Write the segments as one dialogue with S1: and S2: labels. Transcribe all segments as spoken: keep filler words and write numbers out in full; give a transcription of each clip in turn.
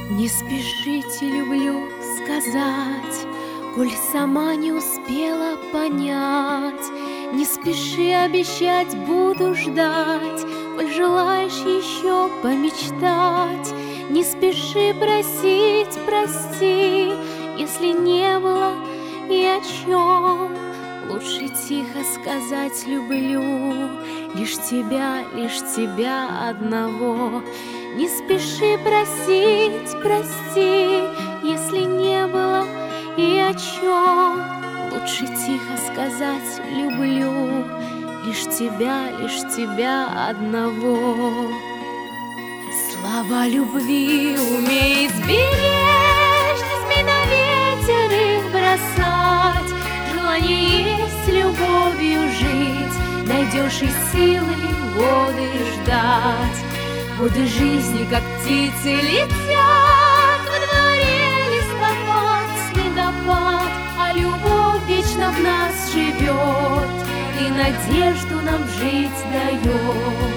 S1: Не спешите, люблю сказать, коль сама не успела понять. Не спеши обещать, буду ждать, коль желаешь еще помечтать. Не спеши просить, прости, если не было и о чем. Лучше тихо сказать люблю, лишь тебя, лишь тебя одного. Не спеши просить, прости, если не было и о чем. Лучше тихо сказать люблю, лишь тебя, лишь тебя одного. Слова любви умей сберечь, не смей на ветер их бросать. Желание есть любовью жить, найдешь и силы годы ждать. Годы жизни, как птицы, летят, во дворе листопад, снегопад, а любовь вечно в нас живет и надежду нам жить дает.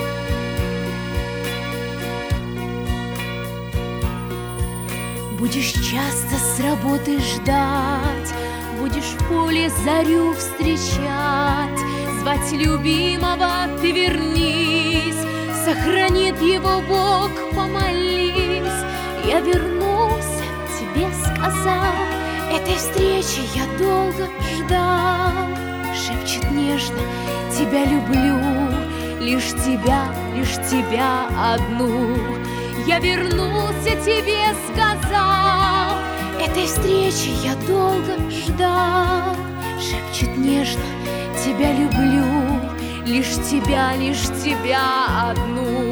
S1: Будешь часто с работы ждать, будешь в поле зарю встречать, звать любимого ты вернись, сохранит его Бог, помолись. Я вернулся, тебе сказал, этой встречи я долго ждал. Шепчет нежно, тебя люблю, лишь тебя, лишь тебя одну. Я вернулся, тебе сказал, этой встречи я долго ждал. Шепчет нежно, тебя люблю, лишь тебя, лишь тебя одну.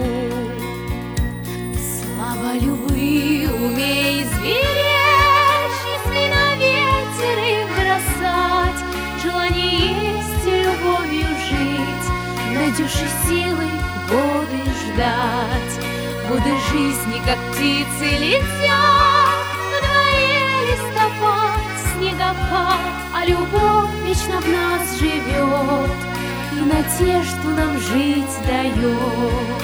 S1: Слава любви умей сберечь, не смей на ветер их бросать. Желание есть и любовью жить, найдешь и силы годы ждать. Годы жизни, как птицы, летят, во дворе листопад, снегопад, а любовь вечно в нас живет и надежду нам жить дает.